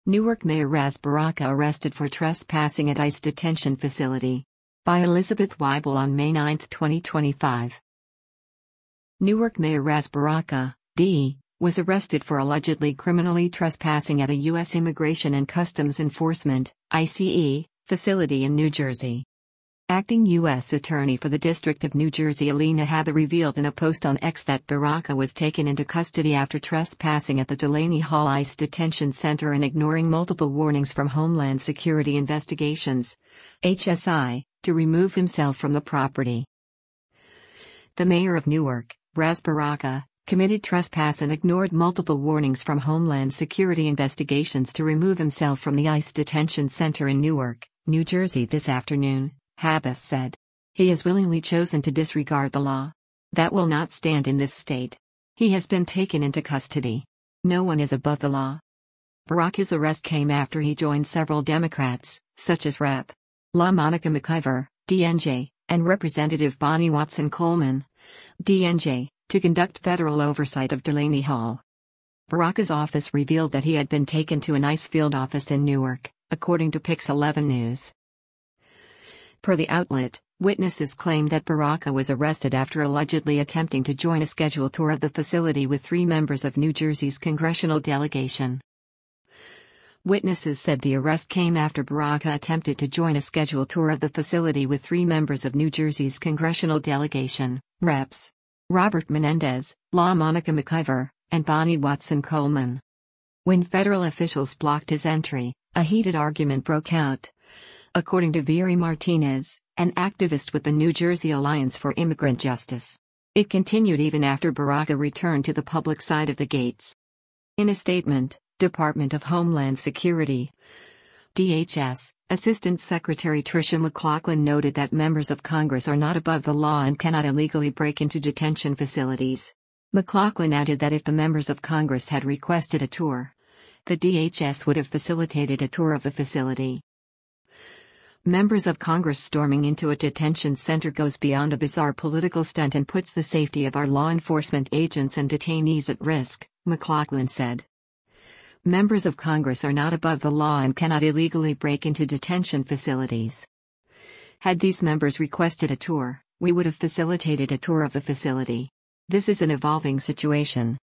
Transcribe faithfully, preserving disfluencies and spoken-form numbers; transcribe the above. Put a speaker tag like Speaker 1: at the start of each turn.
Speaker 1: Newark Mayor Ras Baraka arrested for trespassing at ICE detention facility. By Elizabeth Weibel on May ninth, twenty twenty-five. Newark Mayor Ras Baraka, D, was arrested for allegedly criminally trespassing at a U S Immigration and Customs Enforcement (I C E) facility in New Jersey. Acting U S Attorney for the District of New Jersey Alina Habba revealed in a post on X that Baraka was taken into custody after trespassing at the Delaney Hall ICE Detention Center and ignoring multiple warnings from Homeland Security Investigations (H S I) to remove himself from the property. The mayor of Newark, Ras Baraka, committed trespass and ignored multiple warnings from Homeland Security Investigations to remove himself from the ICE Detention Center in Newark, New Jersey this afternoon, Habba said. He has willingly chosen to disregard the law. That will not stand in this state. He has been taken into custody. No one is above the law. Baraka's arrest came after he joined several Democrats, such as Representative LaMonica McIver, D N J, and Representative Bonnie Watson Coleman, D N J, to conduct federal oversight of Delaney Hall. Baraka's office revealed that he had been taken to an ICE field office in Newark, according to Pix eleven News. Per the outlet, witnesses claimed that Baraka was arrested after allegedly attempting to join a scheduled tour of the facility with three members of New Jersey's congressional delegation. Witnesses said the arrest came after Baraka attempted to join a scheduled tour of the facility with three members of New Jersey's congressional delegation, Reps. Robert Menendez, LaMonica McIver, and Bonnie Watson Coleman. When federal officials blocked his entry, a heated argument broke out. According to Viri Martinez, an activist with the New Jersey Alliance for Immigrant Justice. It continued even after Baraka returned to the public side of the gates. In a statement, Department of Homeland Security D H S, Assistant Secretary Tricia McLaughlin noted that members of Congress are not above the law and cannot illegally break into detention facilities. McLaughlin added that if the members of Congress had requested a tour, the D H S would have facilitated a tour of the facility. Members of Congress storming into a detention center goes beyond a bizarre political stunt and puts the safety of our law enforcement agents and detainees at risk, McLaughlin said. Members of Congress are not above the law and cannot illegally break into detention facilities. Had these members requested a tour, we would have facilitated a tour of the facility. This is an evolving situation.